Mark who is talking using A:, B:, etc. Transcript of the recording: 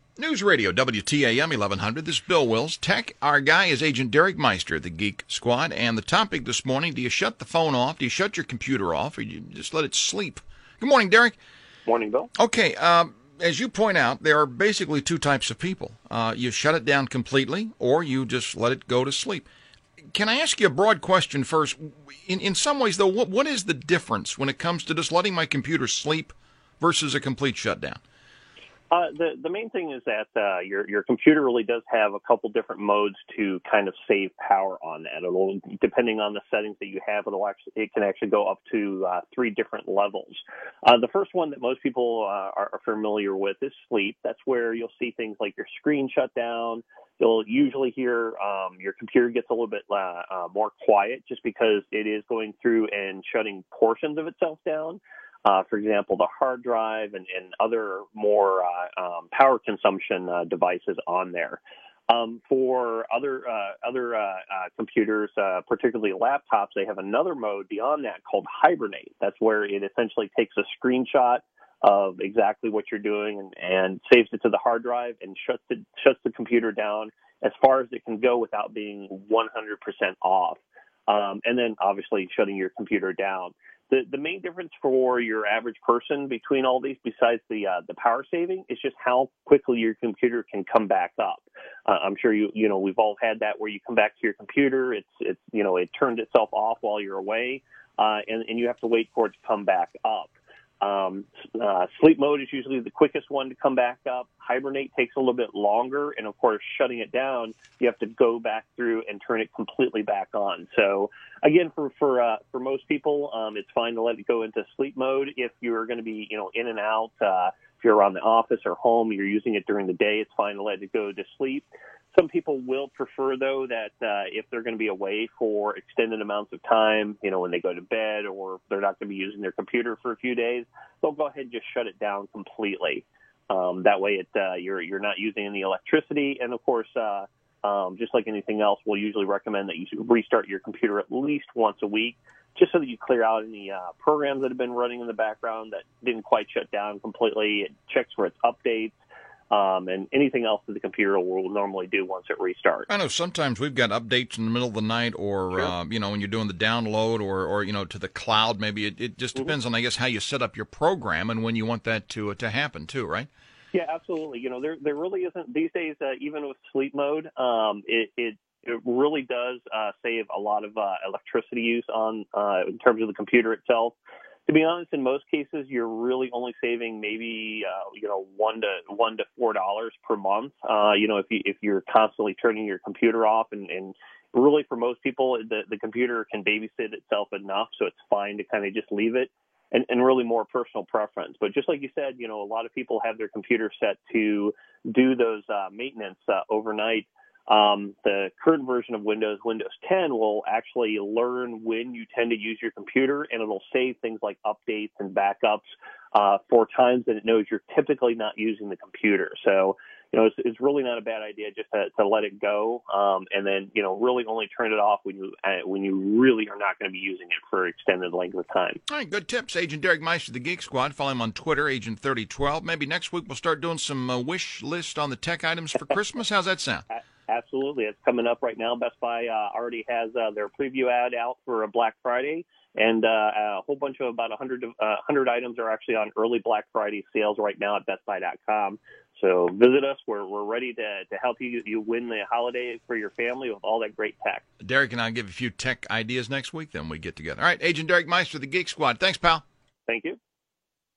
A: News Radio, WTAM 1100. This is Bill Wills. Tech, our guy is Agent Derek Meister, the Geek Squad. And the topic this morning, do you shut the phone off? Do you shut your computer off? Or do you just let it sleep? Good morning, Derek.
B: Morning, Bill.
A: Okay, as you point out, there are basically two types of people. You shut it down completely, or you just let it go to sleep. Can I ask you a broad question first? In some ways, though, what is the difference when it comes to just letting my computer sleep versus a complete shutdown?
B: The main thing is that your computer really does have a couple different modes to kind of save power on that. It'll, depending on the settings that you have, it can actually go up to 3 different levels. The first one that most people are familiar with is sleep. That's where you'll see things like your screen shut down. You'll usually hear your computer gets a little bit more quiet just because it is going through and shutting portions of itself down. For example, the hard drive and other more power consumption devices on there. For other computers, particularly laptops, they have another mode beyond that called Hibernate. That's where it essentially takes a screenshot of exactly what you're doing and saves it to the hard drive and shuts the computer down as far as it can go without being 100% off. And then obviously shutting your computer down. The main difference for your average person between all these, besides the power saving, is just how quickly your computer can come back up. I'm sure we've all had that where you come back to your computer, it turned itself off while you're away, and you have to wait for it to come back up. Sleep mode is usually the quickest one to come back up. Hibernate takes a little bit longer, and of course, shutting it down, you have to go back through and turn it completely back on. So, again, for most people, it's fine to let it go into sleep mode. If you're going to be, in and out, if you're around the office or home, you're using it during the day, it's fine to let it go to sleep. Some people will prefer, though, that if they're going to be away for extended amounts of time, when they go to bed or they're not going to be using their computer for a few days, they'll go ahead and just shut it down completely. That way you're not using any electricity. And, of course, just like anything else, we'll usually recommend that you restart your computer at least once a week, just so that you clear out any programs that have been running in the background that didn't quite shut down completely. It checks for its updates. And anything else that the computer will normally do once it restarts.
A: I know sometimes we've got updates in the middle of the night or,
B: Sure.
A: When you're doing the download or to the cloud, maybe it just depends on, I guess, how you set up your program and when you want that to happen too, right?
B: Yeah, absolutely. There really isn't these days, even with sleep mode, it really does save a lot of electricity use on in terms of the computer itself. To be honest, in most cases, you're really only saving maybe $1 to $4 per month. If you're constantly turning your computer off, and really for most people, the computer can babysit itself enough, so it's fine to kind of just leave it. And really more personal preference. But just like you said, a lot of people have their computer set to do those maintenance overnight. The current version of Windows 10, will actually learn when you tend to use your computer, and it'll save things like updates and backups for times that it knows you're typically not using the computer. So, it's really not a bad idea just to let it go, and then, really only turn it off when you really are not going to be using it for extended length of time.
A: All right, good tips. Agent Derek Meister, the Geek Squad. Follow him on Twitter, Agent3012. Maybe next week we'll start doing some wish list on the tech items for Christmas. How's that sound?
B: Absolutely. It's coming up right now. Best Buy already has their preview ad out for Black Friday, and a whole bunch of about 100 items are actually on early Black Friday sales right now at BestBuy.com. So visit us. We're ready to help you win the holiday for your family with all that great tech.
A: Derek and I give a few tech ideas next week, then we get together. All right, Agent Derek Meister, the Geek Squad. Thanks, pal.
B: Thank you.